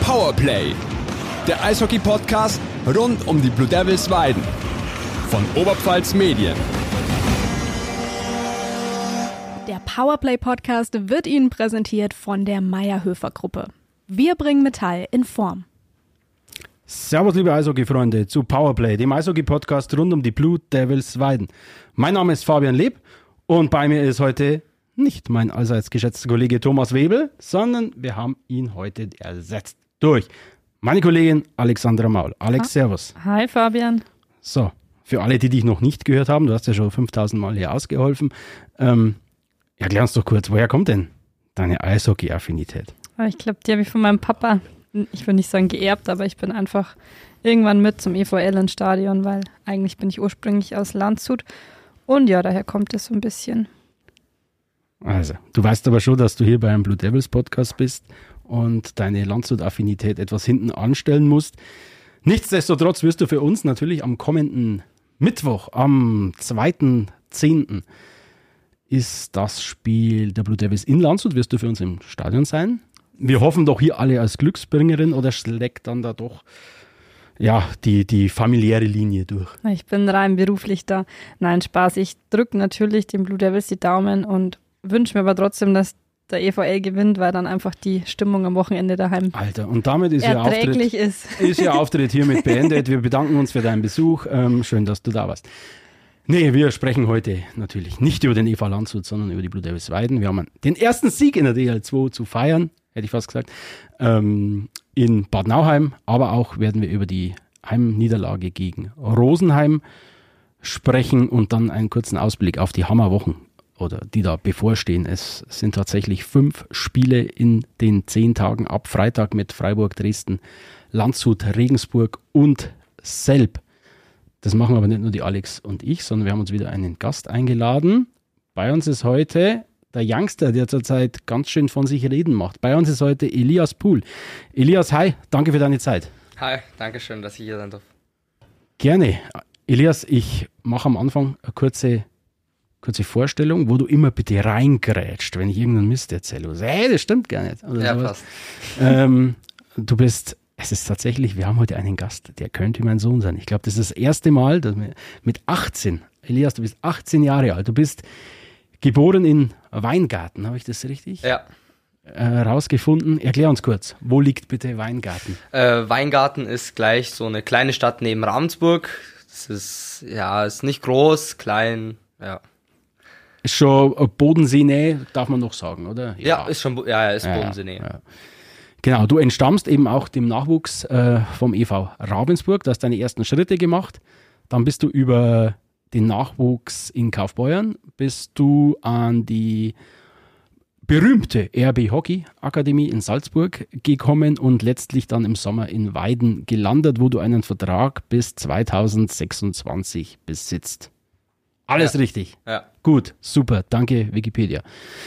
Powerplay, der Eishockey-Podcast rund um die Blue Devils Weiden von Oberpfalz Medien. Der Powerplay-Podcast wird Ihnen präsentiert von der Mayr-Höfer-Gruppe. Wir bringen Metall in Form. Servus, liebe Eishockey-Freunde, zu Powerplay, dem Eishockey-Podcast rund um die Blue Devils Weiden. Mein Name ist Fabian Leb und bei mir ist heute nicht mein allseits geschätzter Kollege Thomas Webel, sondern wir haben ihn heute ersetzt durch meine Kollegin Alexandra Maul. Alex, servus. Hi Fabian. So, für alle, die dich noch nicht gehört haben, du hast ja schon 5000 Mal hier ausgeholfen, erklär uns doch kurz, woher kommt denn deine Eishockey-Affinität? Ich glaube, die habe ich von meinem Papa, ich will nicht sagen geerbt, aber ich bin einfach irgendwann mit zum EVL ins Stadion, weil eigentlich bin ich ursprünglich aus Landshut und ja, daher kommt es so ein bisschen. Also, du weißt aber schon, dass du hier beim Blue Devils Podcast bist und deine Landshut-Affinität etwas hinten anstellen musst. Nichtsdestotrotz wirst du für uns natürlich am kommenden Mittwoch, am 2.10. ist das Spiel der Blue Devils in Landshut, wirst du für uns im Stadion sein. Wir hoffen doch hier alle als Glücksbringerin oder schlägt dann da doch die familiäre Linie durch? Ich bin rein beruflich da. Nein, Spaß. Ich drücke natürlich den Blue Devils die Daumen und wünsche mir aber trotzdem, dass der EVL gewinnt, weil dann einfach die Stimmung am Wochenende daheim Alter, und damit ist Ihr Auftritt hiermit beendet. Wir bedanken uns für deinen Besuch. Schön, dass du da warst. Nee, wir sprechen heute natürlich nicht über den EV Landshut, sondern über die Blue Devils Weiden. Wir haben den ersten Sieg in der DL2 zu feiern, hätte ich fast gesagt, in Bad Nauheim. Aber auch werden wir über die Heimniederlage gegen Rosenheim sprechen und dann einen kurzen Ausblick auf die Hammerwochen, oder die da bevorstehen. Es sind tatsächlich 5 Spiele in den 10 Tagen ab Freitag mit Freiburg, Dresden, Landshut, Regensburg und Selb. Das machen aber nicht nur die Alex und ich, sondern wir haben uns wieder einen Gast eingeladen. Bei uns ist heute der Youngster, der zurzeit ganz schön von sich reden macht. Bei uns ist heute Elias Pool. Elias, hi, danke für deine Zeit. Hi, danke schön, dass ich hier sein darf. Gerne. Elias, ich mache am Anfang eine kurze Vorstellung, wo du immer bitte reingrätscht, wenn ich irgendeinen Mist erzähle. Hey, das stimmt gar nicht. Oder ja, sowas. Passt. Es ist tatsächlich, wir haben heute einen Gast, der könnte mein Sohn sein. Ich glaube, das ist das erste Mal, dass wir mit 18, Elias, du bist 18 Jahre alt, du bist geboren in Weingarten, habe ich das richtig? Ja. Rausgefunden. Erklär uns kurz, wo liegt bitte Weingarten? Weingarten ist gleich so eine kleine Stadt neben Ravensburg. Das ist nicht groß, klein, ja. Ist schon Bodenseenähe, darf man noch sagen, oder? Ja, ist Bodenseenähe. Ja. Genau, du entstammst eben auch dem Nachwuchs vom EV Ravensburg, du hast deine ersten Schritte gemacht. Dann bist du über den Nachwuchs in Kaufbeuern, bist du an die berühmte RB Hockey Akademie in Salzburg gekommen und letztlich dann im Sommer in Weiden gelandet, wo du einen Vertrag bis 2026 besitzt. Alles richtig. Ja. Gut, super, danke Wikipedia.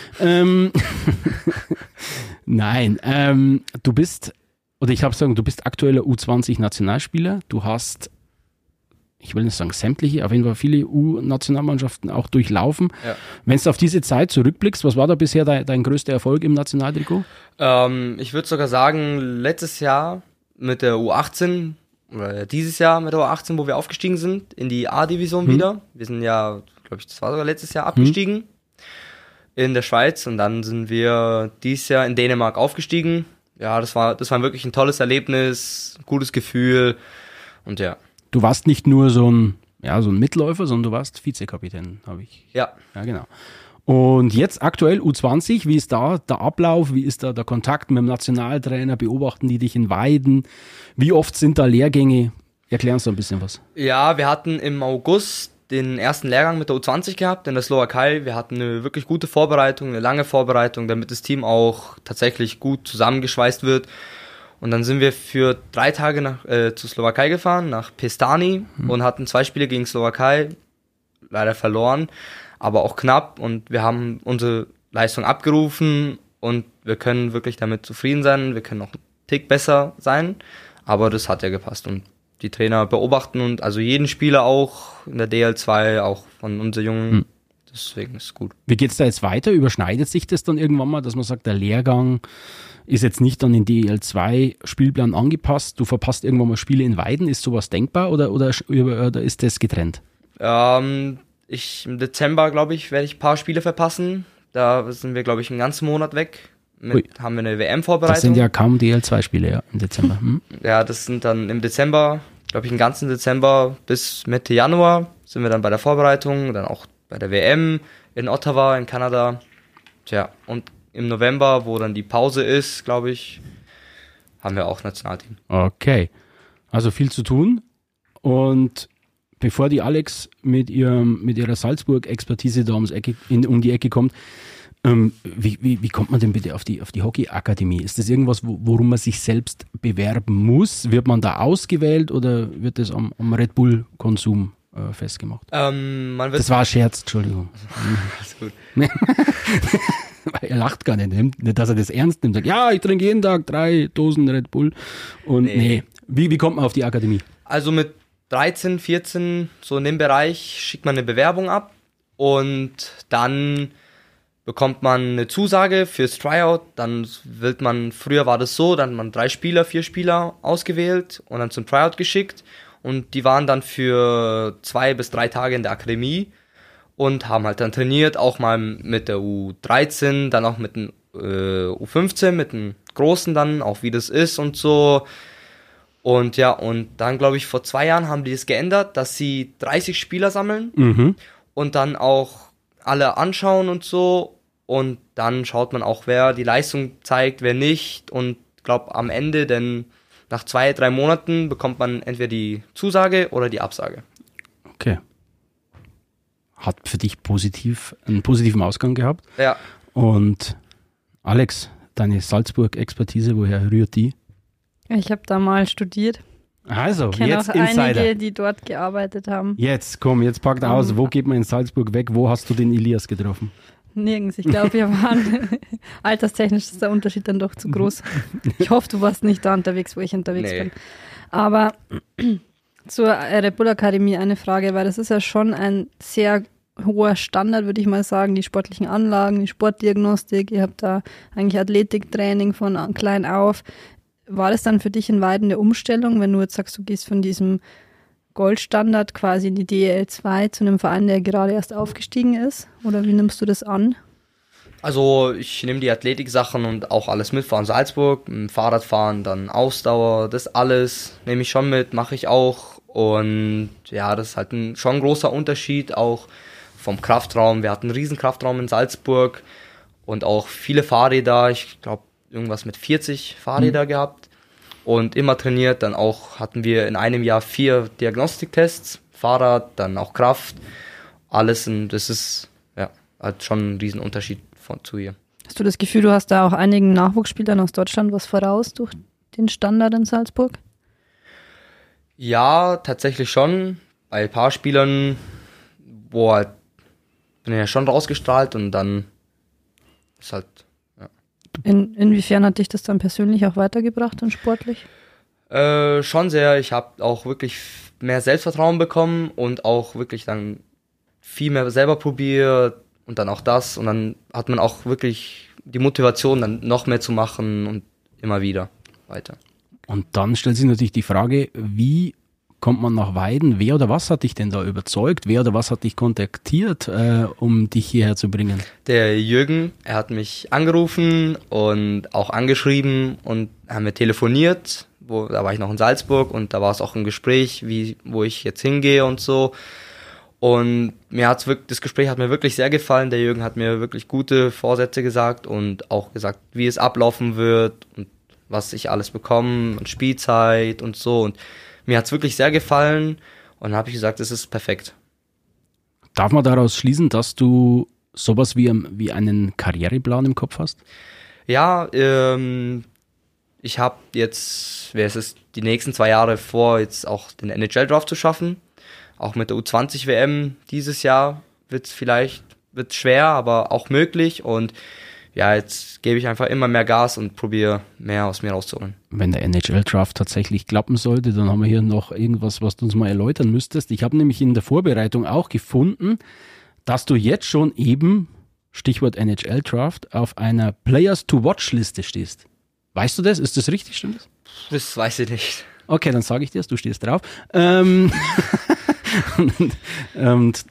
Nein, du bist aktueller U20-Nationalspieler. Du hast, ich will nicht sagen sämtliche, auf jeden Fall viele U-Nationalmannschaften auch durchlaufen. Ja. Wenn du auf diese Zeit zurückblickst, was war da bisher dein größter Erfolg im Nationaltrikot? Ich würde sogar sagen, letztes Jahr mit der U18, oder dieses Jahr mit der U18, wo wir aufgestiegen sind, in die A-Division wieder. Wir sind ja, glaube ich, das war sogar letztes Jahr abgestiegen in der Schweiz und dann sind wir dieses Jahr in Dänemark aufgestiegen. Ja, das war wirklich ein tolles Erlebnis, ein gutes Gefühl und ja. Du warst nicht nur so ein Mitläufer, sondern du warst Vizekapitän, habe ich. Ja. Ja, genau. Und jetzt aktuell U20, wie ist da der Ablauf, wie ist da der Kontakt mit dem Nationaltrainer, beobachten die dich in Weiden, wie oft sind da Lehrgänge? Erklär uns da ein bisschen was. Ja, wir hatten im August den ersten Lehrgang mit der U20 gehabt in der Slowakei. Wir hatten eine wirklich gute Vorbereitung, eine lange Vorbereitung, damit das Team auch tatsächlich gut zusammengeschweißt wird. Und dann sind wir für 3 Tage zur Slowakei gefahren, nach Pestany und hatten 2 Spiele gegen Slowakei, leider verloren, aber auch knapp und wir haben unsere Leistung abgerufen und wir können wirklich damit zufrieden sein, wir können noch einen Tick besser sein, aber das hat ja gepasst und die Trainer beobachten und also jeden Spieler auch in der DL2, auch von unseren Jungen, deswegen ist es gut. Wie geht es da jetzt weiter? Überschneidet sich das dann irgendwann mal, dass man sagt, der Lehrgang ist jetzt nicht an den DEL2-Spielplan angepasst, du verpasst irgendwann mal Spiele in Weiden, ist sowas denkbar oder ist das getrennt? Im Dezember, glaube ich, werde ich ein paar Spiele verpassen. Da sind wir, glaube ich, einen ganzen Monat weg. Haben wir eine WM-Vorbereitung. Das sind ja kaum DEL2-Spiele, ja, im Dezember. Ja, das sind dann im Dezember, glaube ich, den ganzen Dezember bis Mitte Januar sind wir dann bei der Vorbereitung, dann auch bei der WM in Ottawa in Kanada. Tja, und im November, wo dann die Pause ist, glaube ich, haben wir auch Nationalteam. Okay, also viel zu tun. Und bevor die Alex mit ihrer Salzburg-Expertise da um die Ecke kommt, wie kommt man denn bitte auf die Hockey-Akademie? Ist das irgendwas, worum man sich selbst bewerben muss? Wird man da ausgewählt oder wird das am Red Bull-Konsum festgemacht? Das war ein Scherz, Entschuldigung. Alles gut. Er lacht gar nicht, dass er das ernst nimmt. Sagt, ja, ich trinke jeden Tag 3 Dosen Red Bull. Und nee. Wie kommt man auf die Akademie? Also mit 13, 14, so in dem Bereich, schickt man eine Bewerbung ab und dann bekommt man eine Zusage fürs Tryout. Dann früher war das so, dann hat man 4 Spieler ausgewählt und dann zum Tryout geschickt. Und die waren dann für 2 bis 3 Tage in der Akademie und haben halt dann trainiert, auch mal mit der U13, dann auch mit dem U15, mit dem Großen dann, auch wie das ist und so. Und ja, und dann, glaube ich, vor 2 Jahren haben die es geändert, dass sie 30 Spieler sammeln und dann auch alle anschauen und so. Und dann schaut man auch, wer die Leistung zeigt, wer nicht. Und ich glaube, am Ende, denn nach 2, 3 Monaten bekommt man entweder die Zusage oder die Absage. Okay. Hat für dich einen positiven Ausgang gehabt. Ja. Und Alex, deine Salzburg-Expertise, woher rührt die? Ich habe da mal studiert. Also, ich kenne jetzt auch Insider. einige, die dort gearbeitet haben. Jetzt packt aus. Wo geht man in Salzburg weg? Wo hast du den Elias getroffen? Nirgends. Ich glaube, wir waren alterstechnisch ist der Unterschied dann doch zu groß. Ich hoffe, du warst nicht da unterwegs, wo ich unterwegs bin. Aber zur Red Bull Akademie eine Frage, weil das ist ja schon ein sehr hoher Standard, würde ich mal sagen, die sportlichen Anlagen, die Sportdiagnostik, ihr habt da eigentlich Athletiktraining von klein auf. War das dann für dich in Weiden eine Umstellung, wenn du jetzt sagst, du gehst von diesem Goldstandard quasi in die DEL2 zu einem Verein, der gerade erst aufgestiegen ist? Oder wie nimmst du das an? Also ich nehme die Athletik-Sachen und auch alles mit von Salzburg, Fahrradfahren, dann Ausdauer, das alles nehme ich schon mit, mache ich auch. Und ja, das ist halt schon ein großer Unterschied, auch vom Kraftraum. Wir hatten einen riesen Kraftraum in Salzburg und auch viele Fahrräder, ich glaube irgendwas mit 40 Fahrräder gehabt. Und immer trainiert, dann auch hatten wir in einem Jahr 4 Diagnostiktests, Fahrrad, dann auch Kraft, alles, und das ist ja halt schon ein Riesenunterschied zu hier. Hast du das Gefühl, du hast da auch einigen Nachwuchsspielern aus Deutschland was voraus durch den Standard in Salzburg? Ja, tatsächlich schon. Bei ein paar Spielern, bin ich ja schon rausgestrahlt und dann ist halt. Inwiefern hat dich das dann persönlich auch weitergebracht und sportlich? Schon sehr. Ich habe auch wirklich mehr Selbstvertrauen bekommen und auch wirklich dann viel mehr selber probiert und dann auch das. Und dann hat man auch wirklich die Motivation, dann noch mehr zu machen und immer wieder weiter. Und dann stellt sich natürlich die Frage, wie kommt man nach Weiden? Wer oder was hat dich denn da überzeugt? Wer oder was hat dich kontaktiert, um dich hierher zu bringen? Der Jürgen, er hat mich angerufen und auch angeschrieben und haben wir telefoniert. Da war ich noch in Salzburg und da war es auch ein Gespräch, wo ich jetzt hingehe und so. Und das Gespräch hat mir wirklich sehr gefallen. Der Jürgen hat mir wirklich gute Vorsätze gesagt und auch gesagt, wie es ablaufen wird und was ich alles bekomme und Spielzeit und so. Und mir hat es wirklich sehr gefallen und dann habe ich gesagt, es ist perfekt. Darf man daraus schließen, dass du sowas wie einen Karriereplan im Kopf hast? Ja, ich habe jetzt, die nächsten 2 Jahre vor, jetzt auch den NHL-Draft zu schaffen. Auch mit der U20-WM dieses Jahr wird schwer, aber auch möglich. Und ja, jetzt gebe ich einfach immer mehr Gas und probiere mehr aus mir rauszuholen. Wenn der NHL-Draft tatsächlich klappen sollte, dann haben wir hier noch irgendwas, was du uns mal erläutern müsstest. Ich habe nämlich in der Vorbereitung auch gefunden, dass du jetzt schon eben, Stichwort NHL-Draft, auf einer Players-to-Watch-Liste stehst. Weißt du das? Ist das richtig, stimmt das? Das weiß ich nicht. Okay, dann sage ich dir, du stehst drauf. Und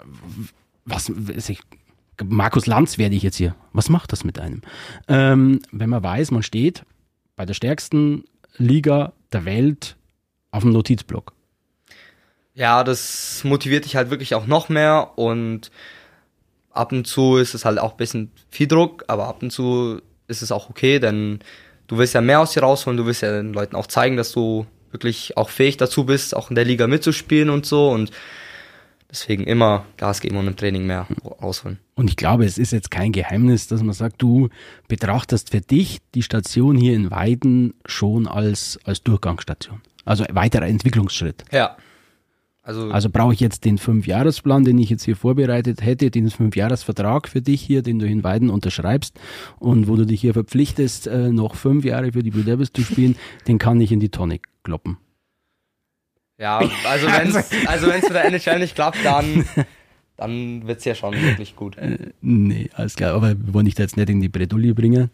Markus Lanz werde ich jetzt hier. Was macht das mit einem? Wenn man weiß, man steht bei der stärksten Liga der Welt auf dem Notizblock. Ja, das motiviert dich halt wirklich auch noch mehr und ab und zu ist es halt auch ein bisschen viel Druck, aber ab und zu ist es auch okay, denn du willst ja mehr aus dir rausholen, du willst ja den Leuten auch zeigen, dass du wirklich auch fähig dazu bist, auch in der Liga mitzuspielen und so und deswegen immer Gas geben und im Training mehr rausholen. Und ich glaube, es ist jetzt kein Geheimnis, dass man sagt, du betrachtest für dich die Station hier in Weiden schon als Durchgangsstation, also weiterer Entwicklungsschritt. Ja. Also brauche ich jetzt den 5-Jahresplan, den ich jetzt hier vorbereitet hätte, den 5-Jahres-Vertrag für dich hier, den du in Weiden unterschreibst und wo du dich hier verpflichtest, noch 5 Jahre für die Blue Devils zu spielen, den kann ich in die Tonne kloppen. Ja, also wenn es mit der NHL nicht klappt, dann wird es ja schon wirklich gut. Nee, alles klar, aber wir wollen dich da jetzt nicht in die Bredouille bringen.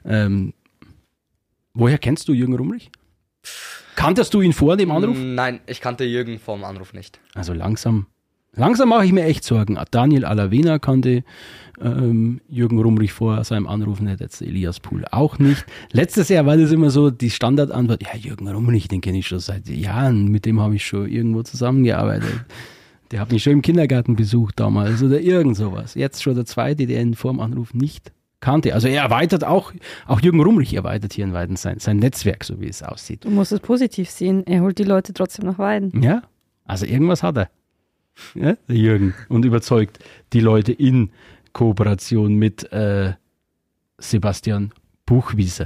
Woher kennst du Jürgen Rumrich? Kanntest du ihn vor dem Anruf? Nein, ich kannte Jürgen vor dem Anruf nicht. Also langsam mache ich mir echt Sorgen. Daniel Alavena kannte Jürgen Rumrich vor seinem Anruf nicht, jetzt Elias Pool auch nicht. Letztes Jahr war das immer so die Standardantwort, ja, Jürgen Rumrich, den kenne ich schon seit Jahren, mit dem habe ich schon irgendwo zusammengearbeitet. Der hat mich schon im Kindergarten besucht damals oder irgend sowas. Jetzt schon der zweite, der ihn vor dem Anruf nicht kannte. Also er erweitert auch Jürgen Rumrich erweitert hier in Weiden sein Netzwerk, so wie es aussieht. Du musst es positiv sehen. Er holt die Leute trotzdem nach Weiden. Ja, also irgendwas hat er. Ja, der Jürgen. Und überzeugt die Leute in Kooperation mit Sebastian Buchwieser.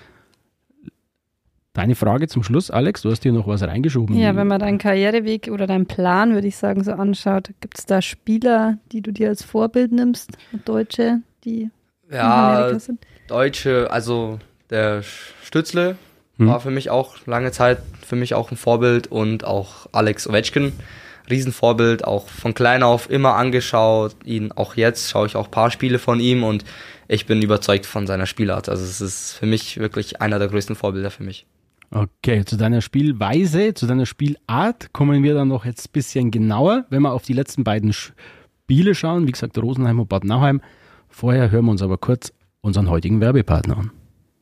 Deine Frage zum Schluss, Alex, du hast hier noch was reingeschoben. Ja, wenn man deinen Karriereweg oder deinen Plan, würde ich sagen, so anschaut, gibt es da Spieler, die du dir als Vorbild nimmst, Deutsche, die ja, Deutsche, also der Stützle war für mich auch lange Zeit ein Vorbild und auch Alex Ovechkin, Riesenvorbild, auch von klein auf immer angeschaut, ihn auch jetzt schaue ich auch ein paar Spiele von ihm und ich bin überzeugt von seiner Spielart, also es ist für mich wirklich einer der größten Vorbilder für mich. Okay, zu deiner Spielweise, zu deiner Spielart kommen wir dann noch jetzt ein bisschen genauer, wenn wir auf die letzten beiden Spiele schauen, wie gesagt Rosenheim und Bad Nauheim. Vorher hören wir uns aber kurz unseren heutigen Werbepartner an.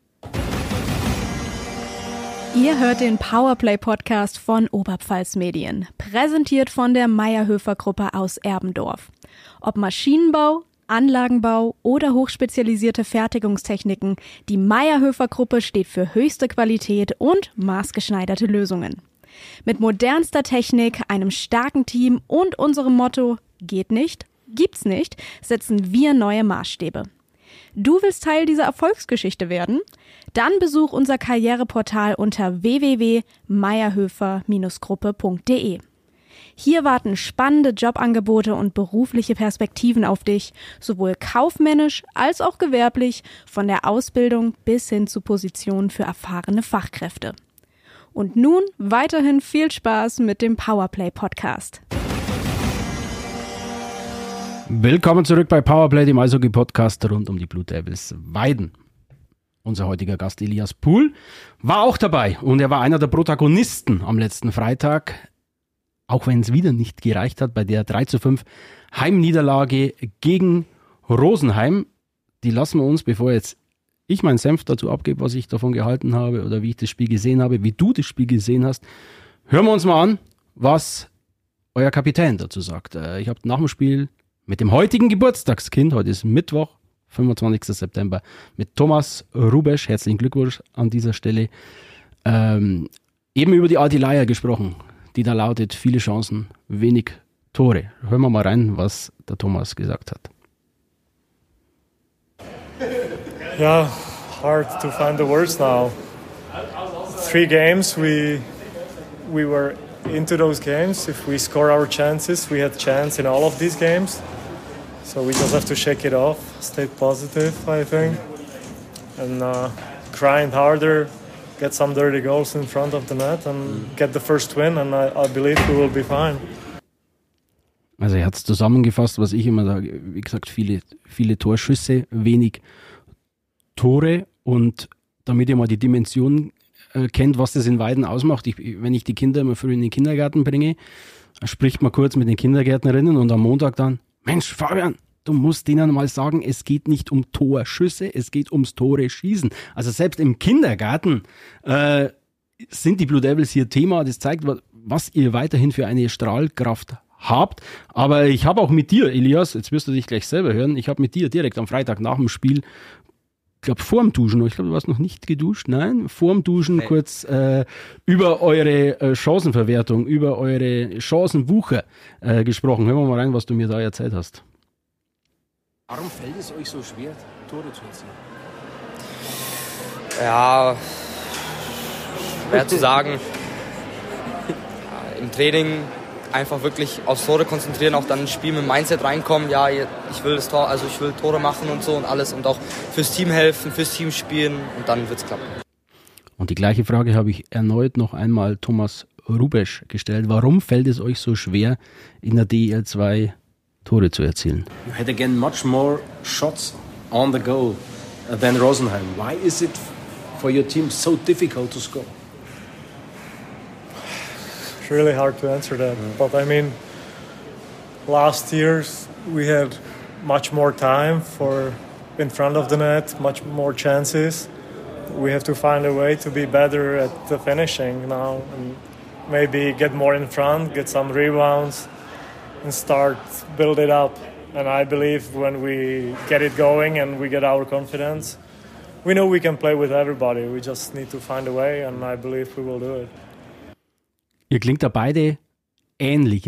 Ihr hört den Powerplay-Podcast von Oberpfalz Medien, präsentiert von der Mayr-Höfer-Gruppe aus Erbendorf. Ob Maschinenbau, Anlagenbau oder hochspezialisierte Fertigungstechniken, die Mayr-Höfer-Gruppe steht für höchste Qualität und maßgeschneiderte Lösungen. Mit modernster Technik, einem starken Team und unserem Motto „Geht nicht, gibt's nicht“, setzen wir neue Maßstäbe. Du willst Teil dieser Erfolgsgeschichte werden? Dann besuch unser Karriereportal unter www.mayrhöfer-gruppe.de. Hier warten spannende Jobangebote und berufliche Perspektiven auf dich, sowohl kaufmännisch als auch gewerblich, von der Ausbildung bis hin zu Positionen für erfahrene Fachkräfte. Und nun weiterhin viel Spaß mit dem Powerplay-Podcast. Willkommen zurück bei Powerplay, dem Eishockey-Podcast rund um die Blue Devils Weiden. Unser heutiger Gast Elias Pool war auch dabei und er war einer der Protagonisten am letzten Freitag, auch wenn es wieder nicht gereicht hat bei der 3:5 Heimniederlage gegen Rosenheim. Die lassen wir uns, bevor jetzt ich meinen Senf dazu abgebe, was ich davon gehalten habe oder wie ich das Spiel gesehen habe, wie du das Spiel gesehen hast, hören wir uns mal an, was euer Kapitän dazu sagt. Ich habe nach dem Spiel mit dem heutigen Geburtstagskind, heute ist Mittwoch, 25. September, mit Thomas Rubesch, herzlichen Glückwunsch an dieser Stelle, eben über die alte Leier gesprochen, die da lautet, viele Chancen, wenig Tore. Hören wir mal rein, was der Thomas gesagt hat. Yeah, hard to find the words now. 3 games, we were into those games. If we score our chances, we had chance in all of these games. So we just have to shake it off, stay positive, I think, and grind harder, get some dirty goals in front of the net and get the first win, and I believe we will be fine. Also er hat es zusammengefasst, was ich immer sage, wie gesagt, viele Torschüsse, wenig Tore, und damit ihr mal die Dimension kennt, was das in Weiden ausmacht. Wenn ich die Kinder immer früh in den Kindergarten bringe, spricht man kurz mit den Kindergärtnerinnen und am Montag dann, Mensch, Fabian, du musst denen mal sagen, es geht nicht um Torschüsse, es geht ums Tore schießen. Also selbst im Kindergarten sind die Blue Devils hier Thema. Das zeigt, was ihr weiterhin für eine Strahlkraft habt. Aber ich habe auch mit dir, Elias, jetzt wirst du dich gleich selber hören, ich habe mit dir direkt am Freitag nach dem Spiel, ich glaube vor dem Duschen, ich glaube, du warst noch nicht geduscht, nein, vor dem Duschen kurz über eure Chancenverwertung, über eure Chancenwucher gesprochen. Hören wir mal rein, was du mir da erzählt hast. Warum fällt es euch so schwer, Tore zu erzielen? Ja, schwer zu sagen. Im Training einfach wirklich aufs Tore konzentrieren, auch dann ins Spiel mit dem Mindset reinkommen, ja, ich will das Tor, also ich will Tore machen und so und alles und auch fürs Team helfen, fürs Team spielen und dann wird's klappen. Und die gleiche Frage habe ich erneut noch einmal Thomas Rubesch gestellt. Warum fällt es euch so schwer, in der DEL 2 Tore zu erzielen? You had again much more shots on the goal than Rosenheim. Why is it for your team so difficult to score? It's really hard to answer that. But I mean, last years we had much more time for in front of the net, much more chances. We have to find a way to be better at the finishing now and maybe get more in front, get some rebounds and start build it up. And I believe when we get it going and we get our confidence, we know we can play with everybody. We just need to find a way and I believe we will do it. Ihr klingt da beide ähnlich.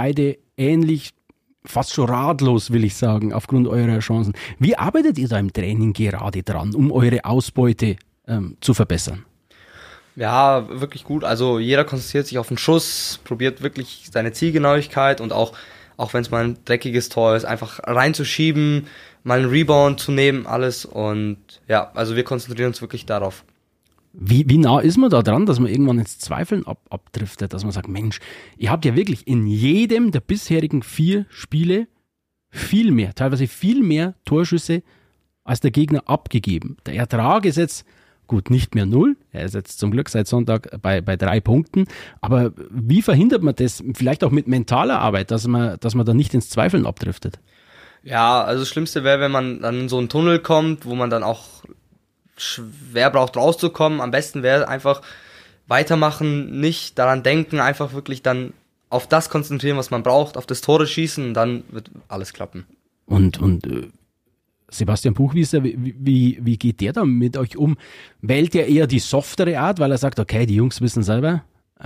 Fast schon ratlos, will ich sagen, aufgrund eurer Chancen. Wie arbeitet ihr da im Training gerade dran, um eure Ausbeute zu verbessern? Ja, wirklich gut. Also jeder konzentriert sich auf den Schuss, probiert wirklich seine Zielgenauigkeit und auch wenn es mal ein dreckiges Tor ist, einfach reinzuschieben, mal einen Rebound zu nehmen, alles. Und ja, also wir konzentrieren uns wirklich darauf. Wie nah ist man da dran, dass man irgendwann ins Zweifeln abdriftet, dass man sagt, Mensch, ihr habt ja wirklich in jedem der bisherigen 4 Spiele teilweise viel mehr Torschüsse als der Gegner abgegeben. Der Ertrag ist jetzt, gut, nicht mehr 0, er ist jetzt zum Glück seit Sonntag bei 3 Punkten, aber wie verhindert man das, vielleicht auch mit mentaler Arbeit, dass man da nicht ins Zweifeln abdriftet? Ja, also das Schlimmste wäre, wenn man dann in so einen Tunnel kommt, wo man dann auch schwer braucht rauszukommen. Am besten wäre einfach weitermachen, nicht daran denken, einfach wirklich dann auf das konzentrieren, was man braucht, auf das Tore schießen und dann wird alles klappen. Und Sebastian Buchwieser, wie geht der da mit euch um? Wählt er eher die softere Art, weil er sagt, okay, die Jungs wissen selber,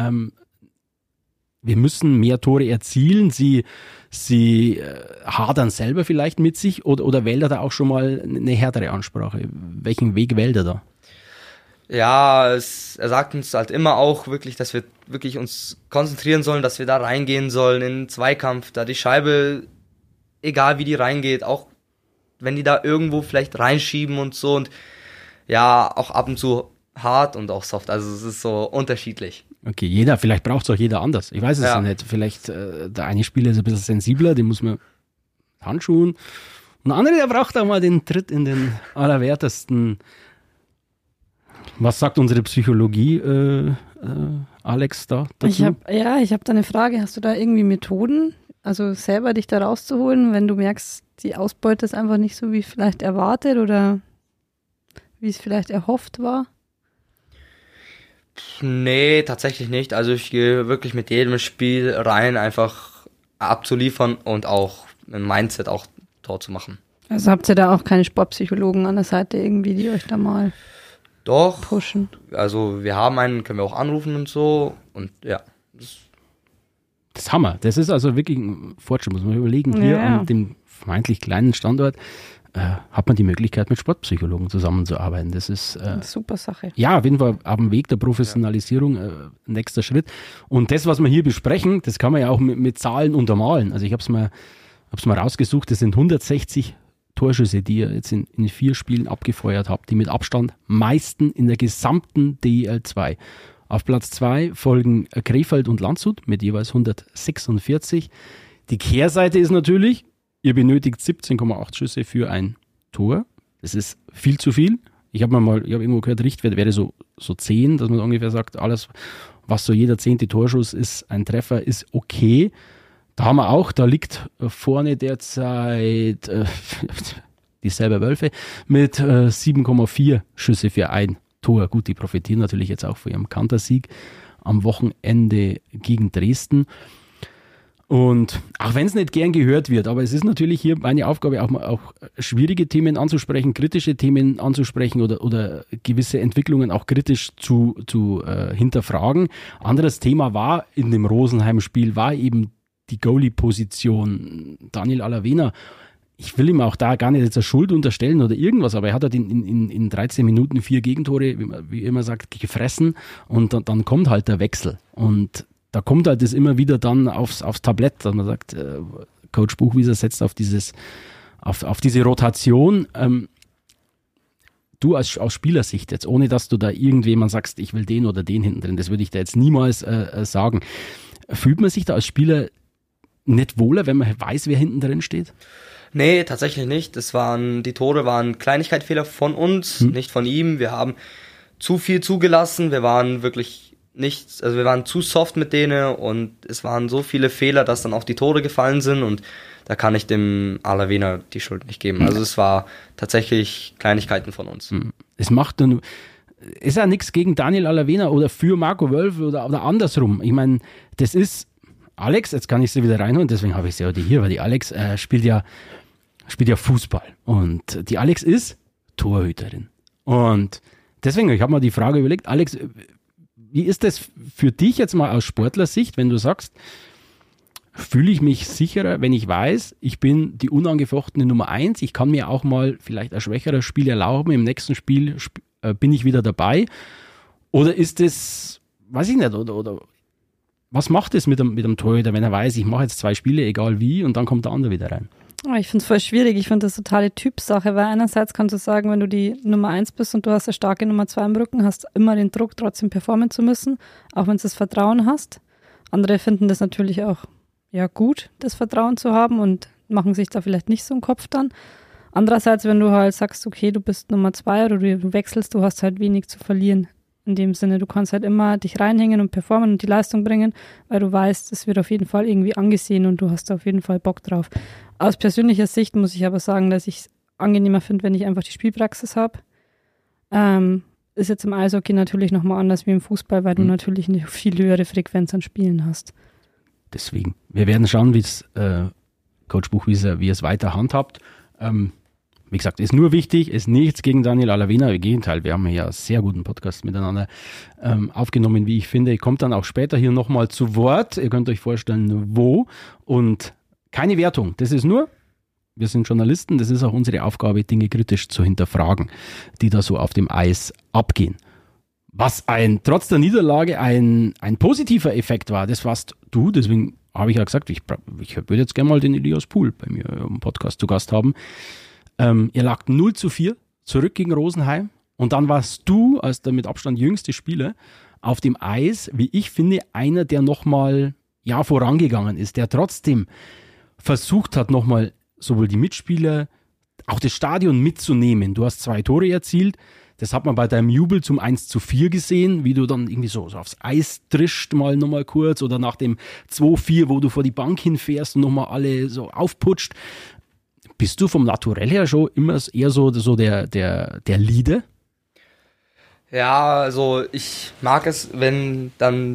wir müssen mehr Tore erzielen, sie hadern selber vielleicht mit sich oder wählt er da auch schon mal eine härtere Ansprache? Welchen Weg wählt er da? Ja, er sagt uns halt immer auch wirklich, dass wir wirklich uns konzentrieren sollen, dass wir da reingehen sollen in den Zweikampf, da die Scheibe, egal wie die reingeht, auch wenn die da irgendwo vielleicht reinschieben und so und ja, auch ab und zu hart und auch soft, also es ist so unterschiedlich. Okay, vielleicht braucht es auch jeder anders. Ich weiß es ja nicht. Vielleicht der eine Spieler ist ein bisschen sensibler, den muss man Handschuhen. Und der andere, der braucht auch mal den Tritt in den Allerwertesten. Was sagt unsere Psychologie, Alex, da dazu? Ich hab da eine Frage. Hast du da irgendwie Methoden, also selber dich da rauszuholen, wenn du merkst, die Ausbeute ist einfach nicht so, wie vielleicht erwartet oder wie es vielleicht erhofft war? Nee, tatsächlich nicht. Also ich gehe wirklich mit jedem Spiel rein, einfach abzuliefern und auch im Mindset auch Tor zu machen. Also habt ihr da auch keine Sportpsychologen an der Seite irgendwie, die euch da mal pushen? Also wir haben einen, können wir auch anrufen und so und ja. Das ist Hammer. Das ist also wirklich ein Fortschritt, muss man überlegen. Hier an dem vermeintlich kleinen Standort hat man die Möglichkeit, mit Sportpsychologen zusammenzuarbeiten. Das ist eine super Sache. Ja, auf jeden Fall auf dem Weg der Professionalisierung nächster Schritt. Und das, was wir hier besprechen, das kann man ja auch mit Zahlen untermalen. Also ich habe es mal rausgesucht, das sind 160 Torschüsse, die ihr jetzt in 4 Spielen abgefeuert habt, die mit Abstand meisten in der gesamten DEL 2. Auf Platz 2 folgen Krefeld und Landshut mit jeweils 146. Die Kehrseite ist natürlich, ihr benötigt 17,8 Schüsse für ein Tor. Das ist viel zu viel. Ich habe irgendwo gehört, Richtwert wäre so 10, dass man ungefähr sagt, alles, was so jeder 10. Torschuss ist, ein Treffer, ist okay. Da liegt vorne derzeit dieselbe Wölfe mit 7,4 Schüsse für ein Tor. Gut, die profitieren natürlich jetzt auch von ihrem Kantersieg am Wochenende gegen Dresden. Und auch wenn es nicht gern gehört wird, aber es ist natürlich hier meine Aufgabe, auch schwierige Themen anzusprechen, kritische Themen anzusprechen oder gewisse Entwicklungen auch kritisch zu hinterfragen. Anderes Thema war in dem Rosenheim-Spiel, war eben die Goalie-Position. Daniel Alavena, ich will ihm auch da gar nicht jetzt eine Schuld unterstellen oder irgendwas, aber er hat halt in 13 Minuten 4 Gegentore, wie immer sagt, gefressen und dann kommt halt der Wechsel. Und da kommt halt das immer wieder dann aufs Tablett, dass man sagt, Coach Buchwieser setzt auf diese Rotation. Du aus Spielersicht jetzt, ohne dass du da irgendjemand sagst, ich will den oder den hinten drin, das würde ich da jetzt niemals sagen. Fühlt man sich da als Spieler nicht wohler, wenn man weiß, wer hinten drin steht? Nee, tatsächlich nicht. Die Tore waren Kleinigkeitsfehler von uns, nicht von ihm. Wir haben zu viel zugelassen. Wir waren wir waren zu soft mit denen und es waren so viele Fehler, dass dann auch die Tore gefallen sind und da kann ich dem Alavena die Schuld nicht geben. Also es war tatsächlich Kleinigkeiten von uns. Ist ja nichts gegen Daniel Alavena oder für Marco Wölfe oder andersrum. Ich meine, das ist Alex, jetzt kann ich sie wieder reinholen, deswegen habe ich sie heute hier, weil die Alex spielt ja Fußball und die Alex ist Torhüterin. Und deswegen, ich habe mir die Frage überlegt, Alex, wie ist das für dich jetzt mal aus Sportlersicht, wenn du sagst, fühle ich mich sicherer, wenn ich weiß, ich bin die unangefochtene Nummer 1, ich kann mir auch mal vielleicht ein schwächeres Spiel erlauben, im nächsten Spiel bin ich wieder dabei? Oder ist das, weiß ich nicht, oder was macht es mit dem Torhüter, wenn er weiß, ich mache jetzt 2 Spiele, egal wie, und dann kommt der andere wieder rein? Ich finde es voll schwierig. Ich finde das totale Typsache, weil einerseits kannst du sagen, wenn du die Nummer 1 bist und du hast eine starke Nummer 2 im Rücken, hast du immer den Druck, trotzdem performen zu müssen, auch wenn du das Vertrauen hast. Andere finden das natürlich auch gut, das Vertrauen zu haben und machen sich da vielleicht nicht so einen Kopf dann. Andererseits, wenn du halt sagst, okay, du bist Nummer 2 oder du wechselst, du hast halt wenig zu verlieren. In dem Sinne, du kannst halt immer dich reinhängen und performen und die Leistung bringen, weil du weißt, es wird auf jeden Fall irgendwie angesehen und du hast auf jeden Fall Bock drauf. Aus persönlicher Sicht muss ich aber sagen, dass ich es angenehmer finde, wenn ich einfach die Spielpraxis habe. Ist jetzt im Eishockey natürlich nochmal anders wie im Fußball, weil du natürlich eine viel höhere Frequenz an Spielen hast. Deswegen, wir werden schauen, wie es Coach Buchwieser, wie es weiter handhabt. Wie gesagt, ist nur wichtig, ist nichts gegen Daniel Alavena, im Gegenteil, wir haben ja einen sehr guten Podcast miteinander aufgenommen, wie ich finde. Ihr kommt dann auch später hier nochmal zu Wort, ihr könnt euch vorstellen, wo, und keine Wertung, das ist nur, wir sind Journalisten, das ist auch unsere Aufgabe, Dinge kritisch zu hinterfragen, die da so auf dem Eis abgehen. Was trotz der Niederlage ein positiver Effekt war, das warst du, deswegen habe ich ja gesagt, ich würde jetzt gerne mal den Elias Pohl bei mir im Podcast zu Gast haben. Ihr lagt 0:4 zurück gegen Rosenheim und dann warst du als der mit Abstand jüngste Spieler auf dem Eis, wie ich finde, einer, der nochmal vorangegangen ist, der trotzdem versucht hat, nochmal sowohl die Mitspieler, auch das Stadion mitzunehmen. Du hast 2 Tore erzielt, das hat man bei deinem Jubel zum 1:4 gesehen, wie du dann irgendwie so aufs Eis drischt nochmal kurz oder nach dem 2:4, wo du vor die Bank hinfährst und nochmal alle so aufputscht. Bist du vom Naturell her schon immer eher so der Leader? Ja, also ich mag es, wenn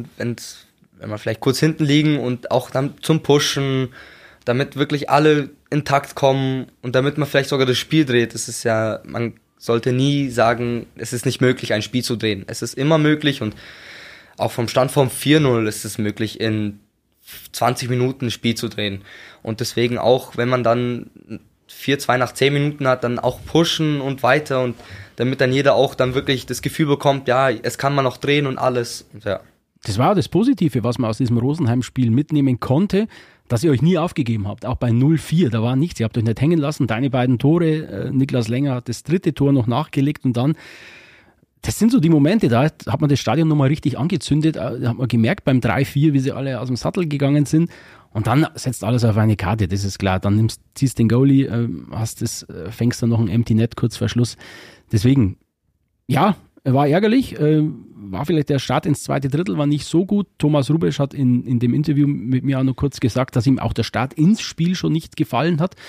wir vielleicht kurz hinten liegen und auch dann zum Pushen, damit wirklich alle intakt kommen und damit man vielleicht sogar das Spiel dreht. Das ist ja, man sollte nie sagen, es ist nicht möglich, ein Spiel zu drehen. Es ist immer möglich und auch vom Stand vom 4:0 ist es möglich, in 20 Minuten ein Spiel zu drehen. Und deswegen auch, wenn man dann 4:2 nach 10 Minuten hat, dann auch pushen und weiter und damit dann jeder auch dann wirklich das Gefühl bekommt, ja, es kann man noch drehen und alles. Und ja. Das war das Positive, was man aus diesem Rosenheim-Spiel mitnehmen konnte, dass ihr euch nie aufgegeben habt, auch bei 0:4, da war nichts, ihr habt euch nicht hängen lassen, deine beiden Tore, Niklas Länger hat das 3. Tor noch nachgelegt und dann, das sind so die Momente, da hat man das Stadion nochmal richtig angezündet, da hat man gemerkt beim 3:4, wie sie alle aus dem Sattel gegangen sind Und dann setzt alles auf eine Karte, das ist klar. Dann ziehst den Goalie, fängst dann noch ein Empty Net kurz vor Schluss. Deswegen, ja, war ärgerlich. War vielleicht der Start ins zweite Drittel, war nicht so gut. Thomas Rubesch hat in dem Interview mit mir auch noch kurz gesagt, dass ihm auch der Start ins Spiel schon nicht gefallen hat.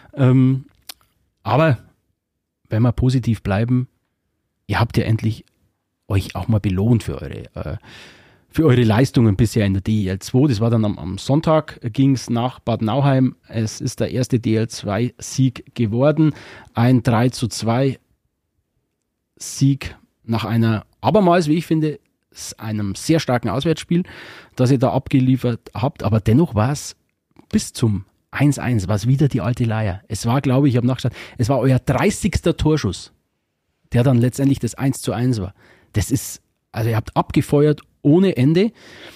Aber wenn wir positiv bleiben, ihr habt ja endlich euch auch mal belohnt für eure Leistungen bisher in der DEL 2. Das war dann am Sonntag, ging es nach Bad Nauheim. Es ist der erste DEL 2 Sieg geworden. Ein 3:2 Sieg nach einer, abermals, wie ich finde, einem sehr starken Auswärtsspiel, das ihr da abgeliefert habt. Aber dennoch war es bis zum 1:1, war es wieder die alte Leier. Es war, glaube ich habe nachgeschaut, es war euer 30. Torschuss, der dann letztendlich das 1:1 war. Das ist, also ihr habt abgefeuert ohne Ende,